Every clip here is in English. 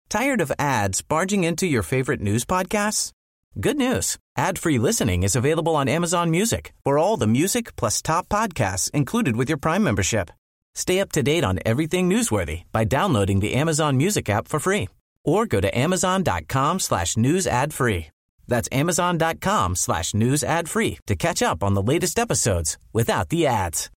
Tired of ads barging into your favorite news podcasts? Good news. Ad-free listening is available on Amazon Music for all the music plus top podcasts included with your Prime membership. Stay up to date on everything newsworthy by downloading the Amazon Music app for free or go to amazon.com/news ad free. That's amazon.com/news ad free to catch up on the latest episodes without the ads.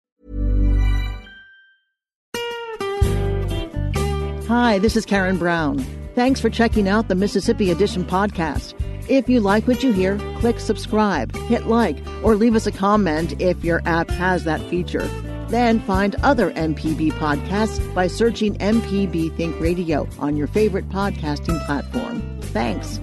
Hi, this is Karen Brown. Thanks for checking out the Mississippi Edition podcast. If you like what you hear, click subscribe, hit like, or leave us a comment if your app has that feature. Then find other MPB podcasts by searching MPB Think Radio on your favorite podcasting platform. Thanks.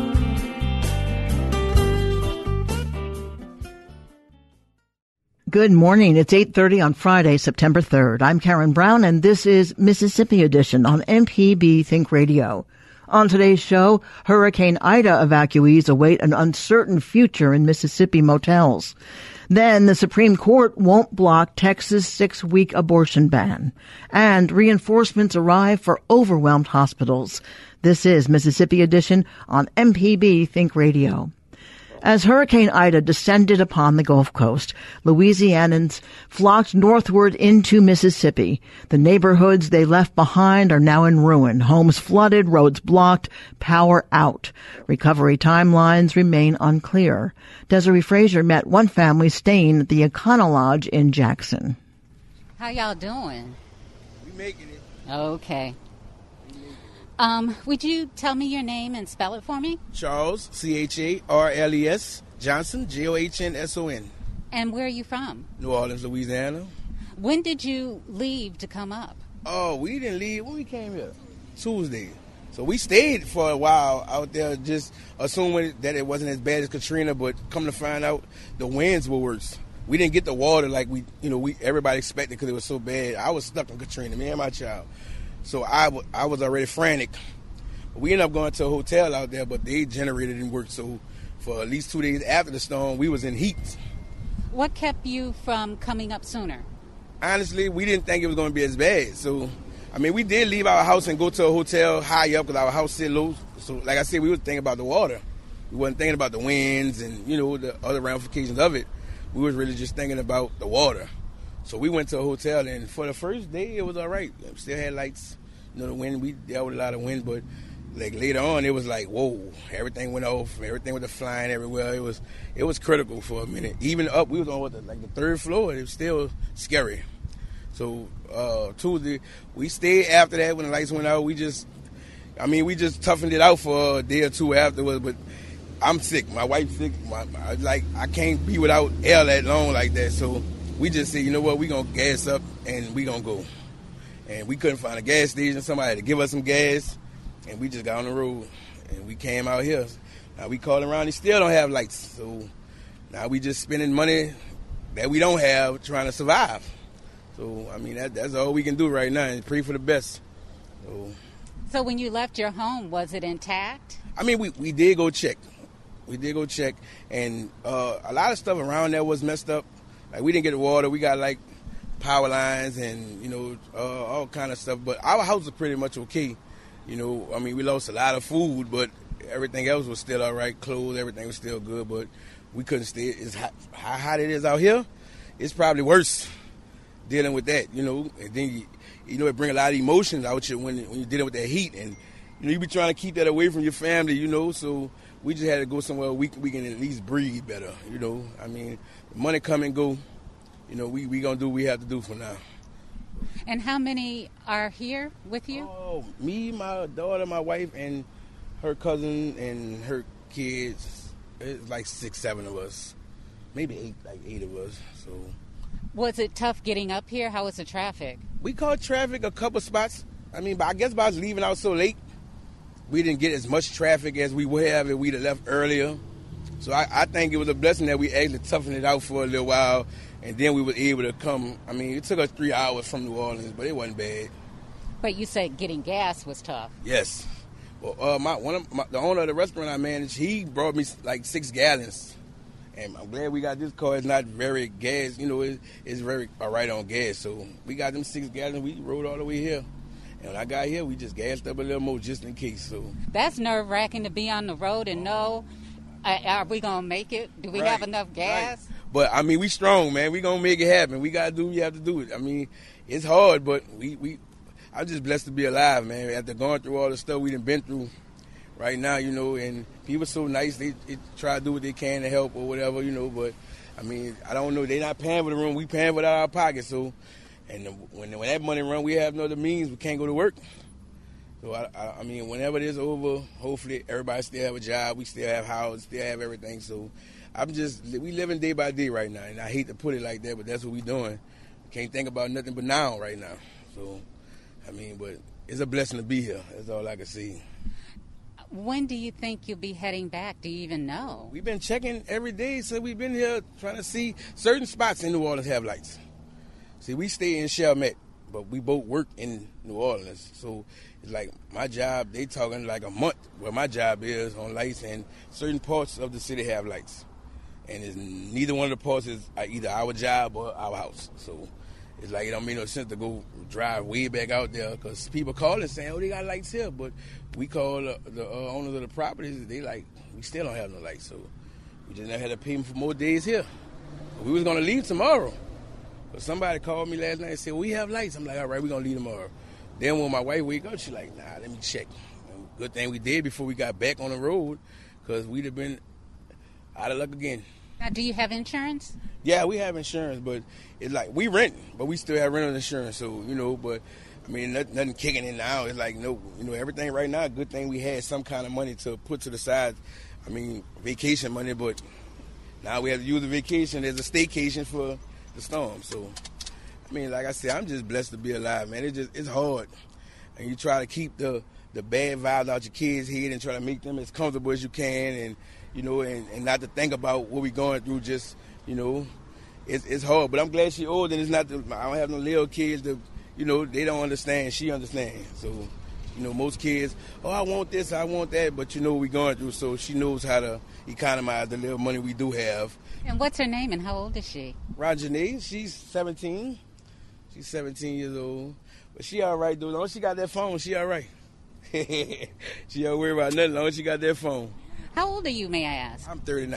Good morning. It's 8:30 on Friday, September 3rd. I'm Karen Brown, and this is Mississippi Edition on MPB Think Radio. On today's show, Hurricane Ida evacuees await an uncertain future in Mississippi motels. Then the Supreme Court won't block Texas' 6-week abortion ban. And reinforcements arrive for overwhelmed hospitals. This is Mississippi Edition on MPB Think Radio. As Hurricane Ida descended upon the Gulf Coast, Louisianans flocked northward into Mississippi. The neighborhoods they left behind are now in ruin. Homes flooded, roads blocked, power out. Recovery timelines remain unclear. Desiree Frazier met one family staying at the Econo Lodge in Jackson. How y'all doing? We making it. Okay. Would you tell me your name and spell it for me? Charles, Charles, Johnson, Johnsson. And where are you from? New Orleans, Louisiana. When did you leave to come up? Oh, we didn't leave when we came here. Tuesday. So we stayed for a while out there, just assuming that it wasn't as bad as Katrina, but come to find out the winds were worse. We didn't get the water like everybody expected because it was so bad. I was stuck in Katrina, me and my child. So I was already frantic. We ended up going to a hotel out there, but the generator didn't work. So for at least 2 days after the storm, we was in heat. What kept you from coming up sooner? Honestly, we didn't think it was going to be as bad. So, we did leave our house and go to a hotel high up because our house sit low. So, like I said, we was thinking about the water. We wasn't thinking about the winds and, the other ramifications of it. We was really just thinking about the water. So we went to a hotel, and for the first day, it was all right. Still had lights. The wind, we dealt with a lot of wind, but like later on, it was like, whoa, everything went off. Everything was flying everywhere. It was critical for a minute. Even up, we was on the third floor. It was still scary. So Tuesday, we stayed after that when the lights went out. We just toughened it out for a day or two afterwards, but I'm sick. My wife's sick. I can't be without air that long like that, so we just said, you know what, we going to gas up and we going to go. And we couldn't find a gas station, somebody to give us some gas, and we just got on the road. And we came out here. Now we called around, they still don't have lights. So now we just spending money that we don't have trying to survive. So, that's all we can do right now and pray for the best. So when you left your home, was it intact? We did go check. And a lot of stuff around there was messed up. Like, we didn't get the water. We got, power lines and, all kind of stuff. But our house is pretty much okay. We lost a lot of food, but everything else was still all right. Clothes, everything was still good. But we couldn't stay. It's how hot it is out here. It's probably worse dealing with that, And then, it brings a lot of emotions out you when you're dealing with that heat. And, you be trying to keep that away from your family, So we just had to go somewhere we can at least breathe better, The money come and go. We going to do what we have to do for now. And how many are here with you? Oh, me, my daughter, my wife, and her cousin and her kids. It's like 6, 7 of us. Maybe 8 of us. So, was it tough getting up here? How was the traffic? We caught traffic a couple spots. But I guess by us leaving out so late, we didn't get as much traffic as we would have if we'd have left earlier. So I think it was a blessing that we actually toughened it out for a little while, and then we were able to come. It took us 3 hours from New Orleans, but it wasn't bad. But you said getting gas was tough. Yes. Well, the owner of the restaurant I managed, he brought me 6 gallons. And I'm glad we got this car. It's not very gas, it's very all right on gas. So we got them 6 gallons. We rode all the way here. And when I got here, we just gassed up a little more just in case. So that's nerve-wracking to be on the road and know, are we going to make it? Do we have enough gas? Right. But, I mean, we strong, man. We going to make it happen. We got to do what we have to do. I mean, it's hard, but I'm just blessed to be alive, man. After going through all the stuff we done been through right now, you know, and people so nice, they try to do what they can to help or whatever, you know, but, I mean, I don't know. They not paying for the room. We paying for it out of our pocket, so, and when that money run, we have no other means. We can't go to work. So, I mean, whenever this over, hopefully everybody still have a job. We still have houses, still have everything, so we living day by day right now, and I hate to put it like that, but that's what we doing. Can't think about nothing but now right now. So, I mean, but it's a blessing to be here. That's all I can see. When do you think you'll be heading back? Do you even know? We've been checking every day since we've been here, trying to see certain spots in New Orleans have lights. See, we stay in Chalmette, but we both work in New Orleans. So it's like my job, they talking like a month where my job is on lights, and certain parts of the city have lights. And neither one of the parts is either our job or our house. So it's like it don't make no sense to go drive way back out there because people call and saying, oh, they got lights here. But we call the owners of the properties, they like, we still don't have no lights. So we just never had to pay them for more days here. We was going to leave tomorrow. But somebody called me last night and said, we have lights. I'm like, all right, we're going to leave tomorrow. Then when my wife wake up, she like, nah, let me check. And good thing we did before we got back on the road because we'd have been out of luck again. Now, do you have insurance? Yeah, we have insurance, but it's like we rent, but we still have rental insurance. So, you know, but I mean, nothing kicking in now. It's like, no, you know, everything right now, good thing we had some kind of money to put to the side. I mean, vacation money, but now we have to use the vacation as a staycation for the storm. So, I mean, like I said, I'm just blessed to be alive, man. It's hard. And you try to keep the bad vibes out your kids' head and try to make them as comfortable as you can and, you know, and not to think about what we're going through, just, you know, it's hard. But I'm glad she's old and it's not, I don't have no little kids that, you know, they don't understand. She understands. So, you know, most kids, oh, I want this, I want that, but you know what we're going through, so she knows how to economize the little money we do have. And what's her name and how old is she? Rajanae, she's 17. She's 17 years old. But she all right, though. As long as she got that phone, she all right. She don't worry about nothing as long as she got that phone. How old are you, may I ask? I'm 39.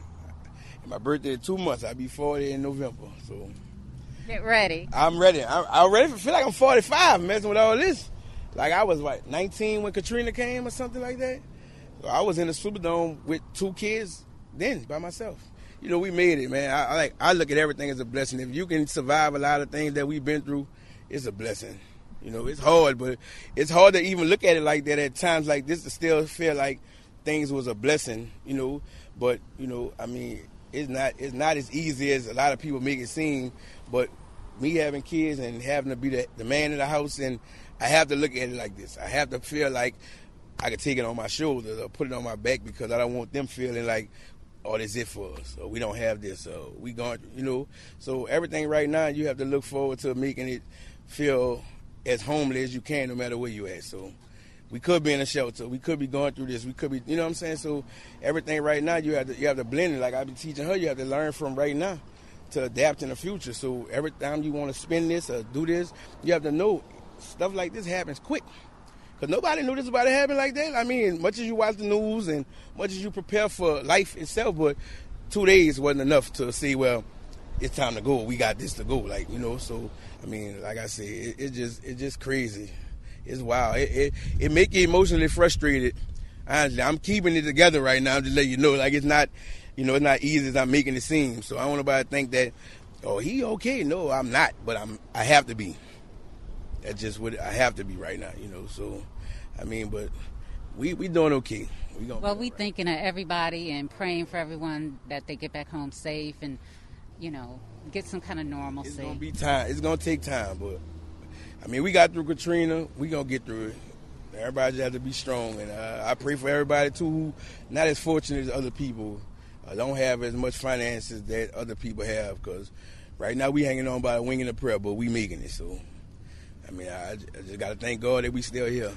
And my birthday in 2 months. I'll be 40 in November. So get ready. I'm ready. I'm ready. I feel like I'm 45 messing with all this. Like I was, 19 when Katrina came or something like that? So I was in the Superdome with 2 kids then by myself. You know, we made it, man. I look at everything as a blessing. If you can survive a lot of things that we've been through, it's a blessing. You know, it's hard, but it's hard to even look at it like that at times like this to still feel like things was a blessing, you know. But, you know, I mean, it's not as easy as a lot of people make it seem. But me having kids and having to be the man in the house, and I have to look at it like this. I have to feel like I can take it on my shoulders or put it on my back because I don't want them feeling like, oh, this is it for us, or we don't have this, or we going, you know. So everything right now, you have to look forward to making it feel as homely as you can, no matter where you at. So we could be in a shelter, we could be going through this, we could be, you know what I'm saying? So everything right now, you have to blend it. Like I've been teaching her, you have to learn from right now to adapt in the future. So every time you want to spend this or do this, you have to know stuff like this happens quick. Because nobody knew this was about to happen like that. I mean, much as you watch the news and much as you prepare for life itself, but 2 days wasn't enough to say, well, it's time to go. We got this to go, like, you know. So, I mean, like I said, it's just crazy. It's wild. It make you emotionally frustrated. Honestly, I'm keeping it together right now to let you know. Like, it's not, you know, it's not easy as I'm making it seem. So I don't want nobody to think that, oh, he okay. No, I'm not, but I have to be. That's just what I have to be right now, you know. So, I mean, but we doing okay. We thinking of everybody and praying for everyone that they get back home safe and, you know, get some kind of normalcy. It's gonna be time. It's gonna take time, but I mean, we got through Katrina. We gonna get through it. Everybody just have to be strong, and I pray for everybody too who not as fortunate as other people, don't have as much finances that other people have. Because right now we hanging on by a wing and a prayer, but we making it. So. I mean, I just got to thank God that we still here.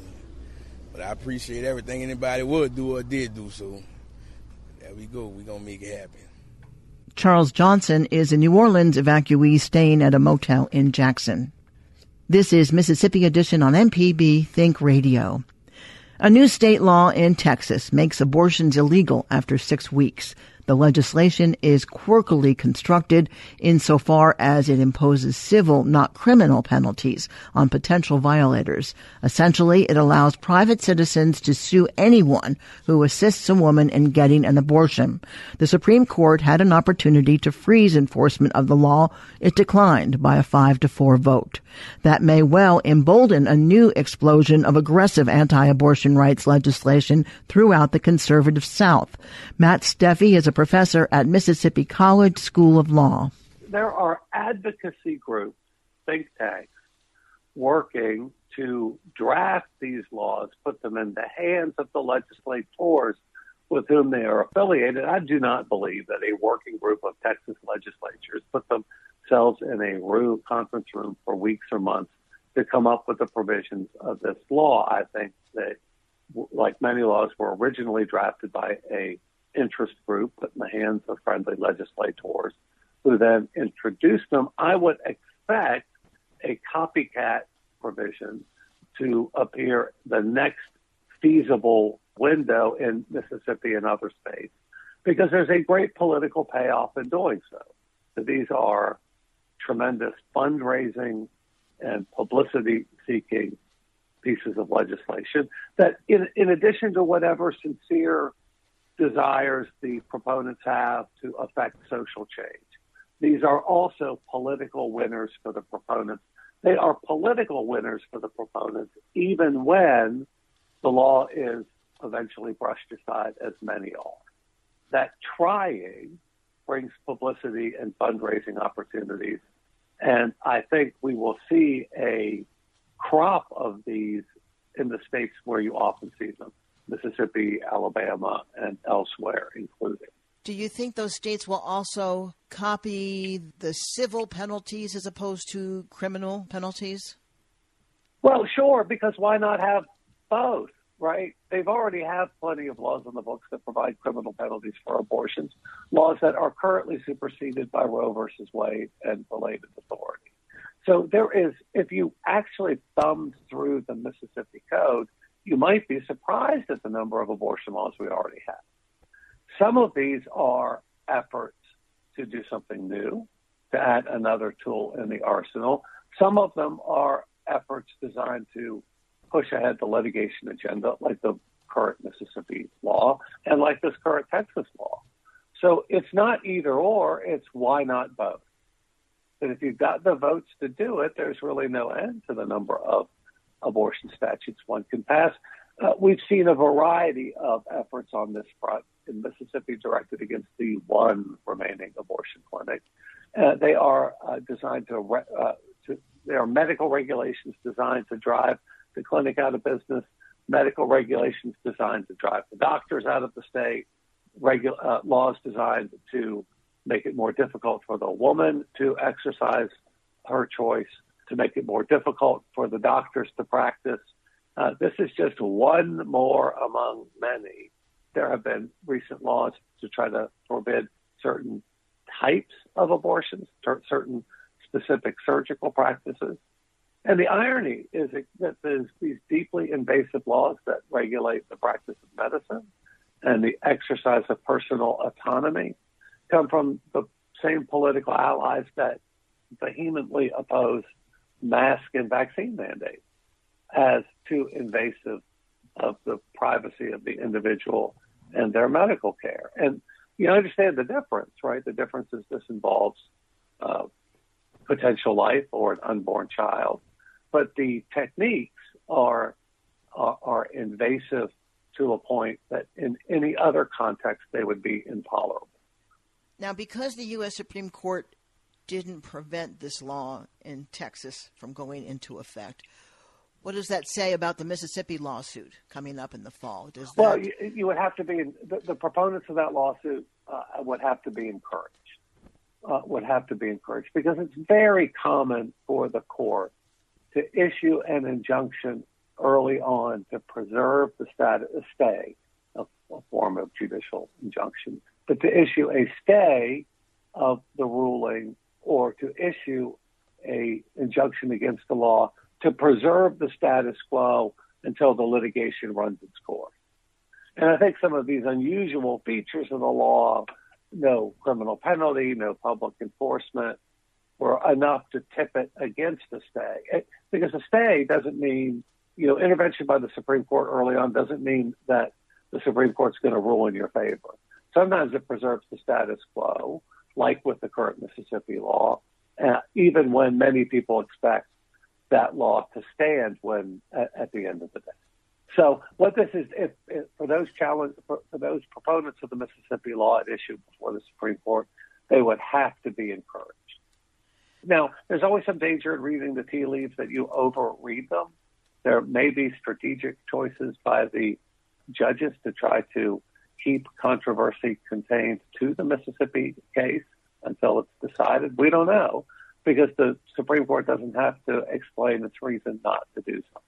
But I appreciate everything anybody would do or did do. So there we go. We're going to make it happen. Charles Johnson is a New Orleans evacuee staying at a motel in Jackson. This is Mississippi Edition on MPB Think Radio. A new state law in Texas makes abortions illegal after 6 weeks. The legislation is quirkily constructed insofar as it imposes civil, not criminal penalties on potential violators. Essentially, it allows private citizens to sue anyone who assists a woman in getting an abortion. The Supreme Court had an opportunity to freeze enforcement of the law. It declined by a 5-4 vote. That may well embolden a new explosion of aggressive anti-abortion rights legislation throughout the conservative South. Matt Steffi is a professor at Mississippi College School of Law. There are advocacy groups, think tanks, working to draft these laws, put them in the hands of the legislators with whom they are affiliated. I do not believe that a working group of Texas legislatures put themselves in a conference room for weeks or months to come up with the provisions of this law. I think that, like many laws, were originally drafted by a interest group put in the hands of friendly legislators who then introduced them. I would expect a copycat provision to appear the next feasible window in Mississippi and other states, because there's a great political payoff in doing so. These are tremendous fundraising and publicity-seeking pieces of legislation that, in addition to whatever sincere desires the proponents have to affect social change, these are also political winners for the proponents. They are political winners for the proponents, even when the law is eventually brushed aside, as many are. That trying brings publicity and fundraising opportunities. And I think we will see a crop of these in the states where you often see them, Mississippi, Alabama, and elsewhere included. Do you think those states will also copy the civil penalties as opposed to criminal penalties? Well, sure, because why not have both, right? They've already have plenty of laws on the books that provide criminal penalties for abortions, laws that are currently superseded by Roe versus Wade and related authority. So there is, if you actually thumbed through the Mississippi Code, you might be surprised at the number of abortion laws we already have. Some of these are efforts to do something new, to add another tool in the arsenal. Some of them are efforts designed to push ahead the litigation agenda, like the current Mississippi law and like this current Texas law. So it's not either or, it's why not both? And if you've got the votes to do it, there's really no end to the number of abortion statutes one can pass. We've seen a variety of efforts on this front in Mississippi directed against the one remaining abortion clinic. They are designed there are medical regulations designed to drive the clinic out of business, medical regulations designed to drive the doctors out of the state, laws designed to make it more difficult for the woman to exercise her choice, to make it more difficult for the doctors to practice. This is just one more among many. There have been recent laws to try to forbid certain types of abortions, certain specific surgical practices. And the irony is that there's these deeply invasive laws that regulate the practice of medicine and the exercise of personal autonomy come from the same political allies that vehemently oppose mask and vaccine mandates as too invasive of the privacy of the individual and their medical care. And you understand the difference, right? The difference is this involves potential life or an unborn child, but the techniques are invasive to a point that in any other context they would be intolerable. Now, because the U.S. Supreme Court didn't prevent this law in Texas from going into effect, what does that say about the Mississippi lawsuit coming up in the fall? Well, you would have to be the proponents of that lawsuit would have to be encouraged. Because it's very common for the court to issue an injunction early on to preserve the stay, a form of judicial injunction, but to issue a stay of the ruling or to issue a injunction against the law to preserve the status quo until the litigation runs its course. And I think some of these unusual features of the law, no criminal penalty, no public enforcement, were enough to tip it against a stay. Because a stay doesn't mean, intervention by the Supreme Court early on doesn't mean that the Supreme Court's going to rule in your favor. Sometimes it preserves the status quo, like with the current Mississippi law, even when many people expect that law to stand at the end of the day. So what this is, for those proponents of the Mississippi law at issue before the Supreme Court, they would have to be encouraged. Now, there's always some danger in reading the tea leaves that you overread them. There may be strategic choices by the judges to try to keep controversy contained to the Mississippi case until it's decided. We don't know, because the Supreme Court doesn't have to explain its reason not to do something.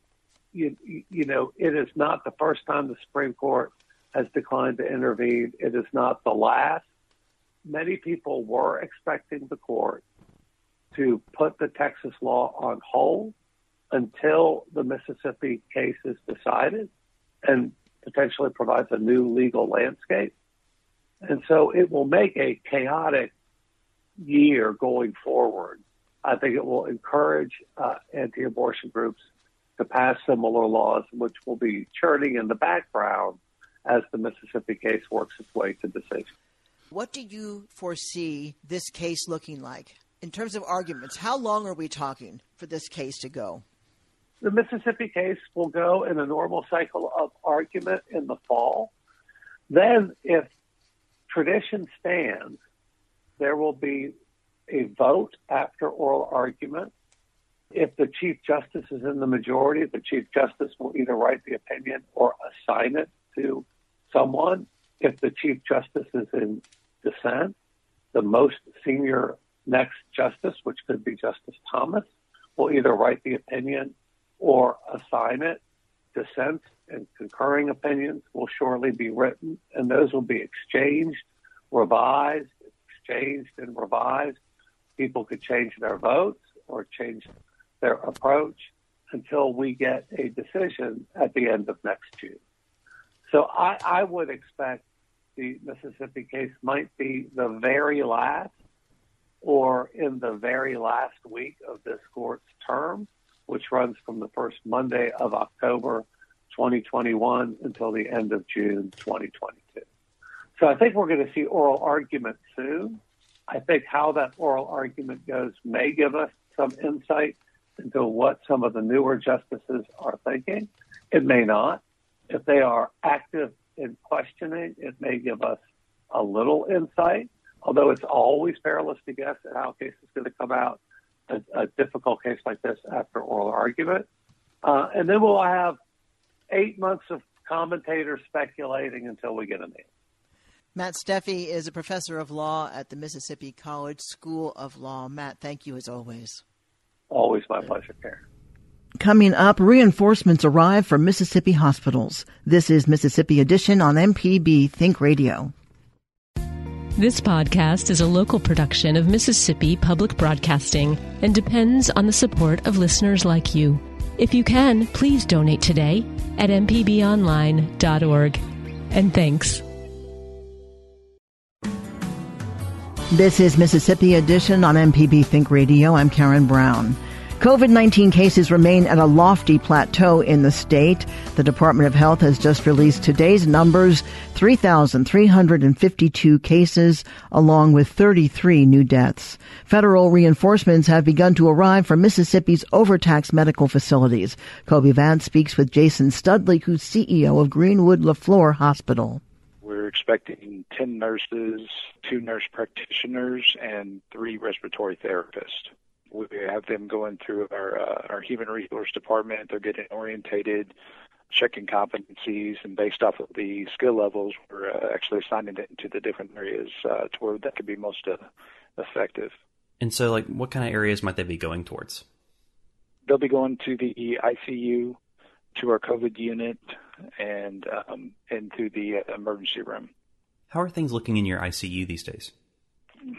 It is not the first time the Supreme Court has declined to intervene. It is not the last. Many people were expecting the court to put the Texas law on hold until the Mississippi case is decided and potentially provides a new legal landscape. And so it will make a chaotic year going forward. I think it will encourage anti-abortion groups to pass similar laws, which will be churning in the background as the Mississippi case works its way to decision. What do you foresee this case looking like? In terms of arguments, how long are we talking for this case to go? The Mississippi case will go in a normal cycle of argument in the fall. Then, if tradition stands, there will be a vote after oral argument. If the Chief Justice is in the majority, the Chief Justice will either write the opinion or assign it to someone. If the Chief Justice is in dissent, the most senior next justice, which could be Justice Thomas, will either write the opinion or assign it. Dissents and concurring opinions will surely be written, and those will be exchanged, revised, and revised. People could change their votes or change their approach until we get a decision at the end of next June. So I would expect the Mississippi case might be the very last or in the very last week of this court's term, which runs from the first Monday of October 2021 until the end of June 2022. So I think we're going to see oral argument soon. I think how that oral argument goes may give us some insight into what some of the newer justices are thinking. It may not. If they are active in questioning, it may give us a little insight, although it's always perilous to guess at how a case is going to come out, a difficult case like this after oral argument. And then we'll have 8 months of commentators speculating until we get an answer. Matt Steffi is a professor of law at the Mississippi College School of Law. Matt, thank you as always. Always my pleasure, Karen. Coming up, reinforcements arrive for Mississippi hospitals. This is Mississippi Edition on MPB Think Radio. This podcast is a local production of Mississippi Public Broadcasting and depends on the support of listeners like you. If you can, please donate today at mpbonline.org. And thanks. This is Mississippi Edition on MPB Think Radio. I'm Karen Brown. COVID-19 cases remain at a lofty plateau in the state. The Department of Health has just released today's numbers, 3,352 cases, along with 33 new deaths. Federal reinforcements have begun to arrive from Mississippi's overtaxed medical facilities. Kobe Vance speaks with Jason Studley, who's CEO of Greenwood LaFleur Hospital. We're expecting 10 nurses, 2 nurse practitioners, and 3 respiratory therapists. We have them going through our human resource department. They're getting orientated, checking competencies, and based off of the skill levels, we're actually assigning it into the different areas to where that could be most effective. And so, what kind of areas might they be going towards? They'll be going to the ICU, to our COVID unit, and into the emergency room. How are things looking in your ICU these days?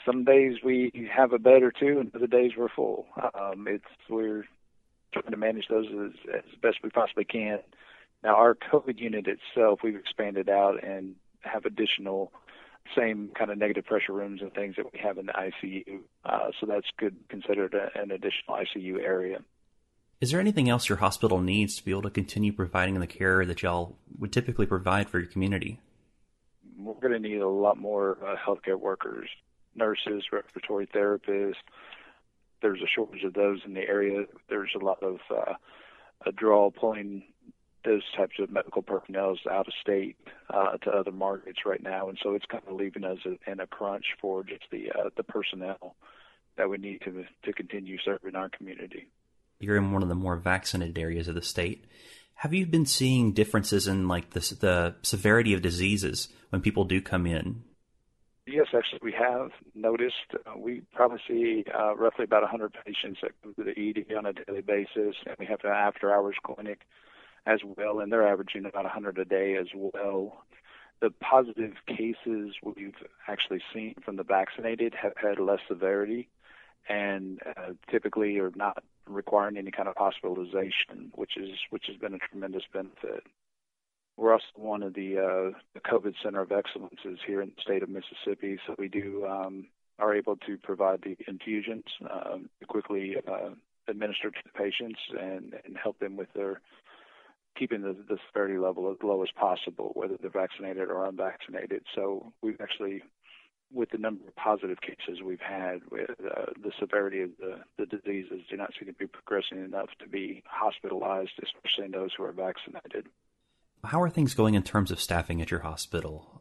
some days we have a bed or two, and other days we're full. We're trying to manage those as best we possibly can. Now, our COVID unit itself, we've expanded out and have additional same kind of negative pressure rooms and things that we have in the ICU. So that's considered an additional ICU area. Is there anything else your hospital needs to be able to continue providing the care that y'all would typically provide for your community? We're going to need a lot more healthcare workers, nurses, respiratory therapists. There's a shortage of those in the area. There's a lot of a draw pulling those types of medical personnel out of state to other markets right now, and so it's kind of leaving us in a crunch for just the personnel that we need to continue serving our community. You're in one of the more vaccinated areas of the state. Have you been seeing differences in like the severity of diseases when people do come in? Yes, actually, we have noticed. We probably see roughly about 100 patients that come to the ED on a daily basis, and we have an after-hours clinic as well, and they're averaging about 100 a day as well. The positive cases we've actually seen from the vaccinated have had less severity and typically are not requiring any kind of hospitalization, which has been a tremendous benefit. We're also one of the COVID Center of Excellences here in the state of Mississippi, so we are able to provide the infusions quickly administer to the patients and help them with their keeping the severity level as low as possible, whether they're vaccinated or unvaccinated. So we've actually, with the number of positive cases we've had, with the severity of the diseases do not seem to be progressing enough to be hospitalized, especially in those who are vaccinated. How are things going in terms of staffing at your hospital?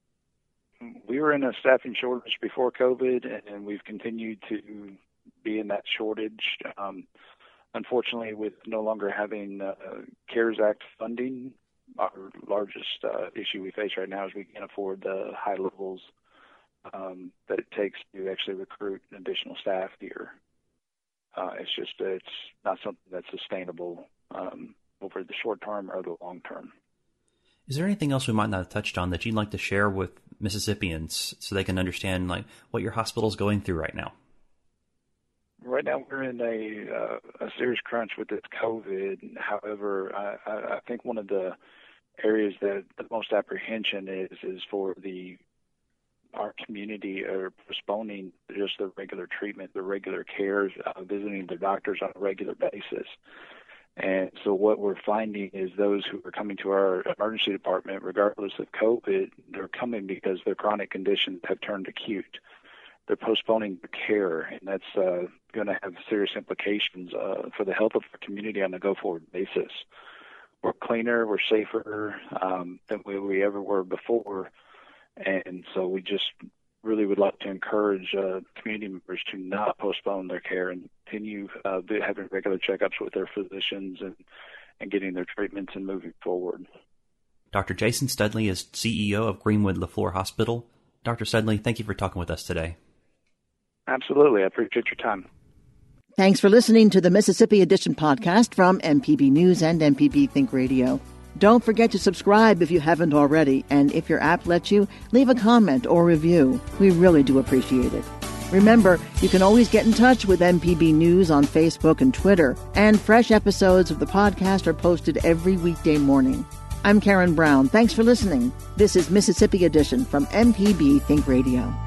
We were in a staffing shortage before COVID, and we've continued to be in that shortage. Unfortunately, with no longer having CARES Act funding, our largest issue we face right now is we can't afford the high levels that it takes to actually recruit additional staff here. It's not something that's sustainable over the short term or the long term. Is there anything else we might not have touched on that you'd like to share with Mississippians so they can understand like what your hospital is going through right now? Right now we're in a serious crunch with this COVID. However, I think one of the areas that the most apprehension is for our community are postponing just the regular treatment, the regular care, visiting the doctors on a regular basis. And so what we're finding is those who are coming to our emergency department, regardless of COVID, they're coming because their chronic conditions have turned acute. They're postponing their care, and that's going to have serious implications for the health of our community on a go-forward basis. We're cleaner, we're safer than we ever were before, and so we just really would like to encourage community members to not postpone their care and continue having regular checkups with their physicians and getting their treatments and moving forward. Dr. Jason Studley is CEO of Greenwood LaFleur Hospital. Dr. Studley, thank you for talking with us today. Absolutely. I appreciate your time. Thanks for listening to the Mississippi Edition podcast from MPB News and MPB Think Radio. Don't forget to subscribe if you haven't already, and if your app lets you, leave a comment or review. We really do appreciate it. Remember, you can always get in touch with MPB News on Facebook and Twitter, and fresh episodes of the podcast are posted every weekday morning. I'm Karen Brown. Thanks for listening. This is Mississippi Edition from MPB Think Radio.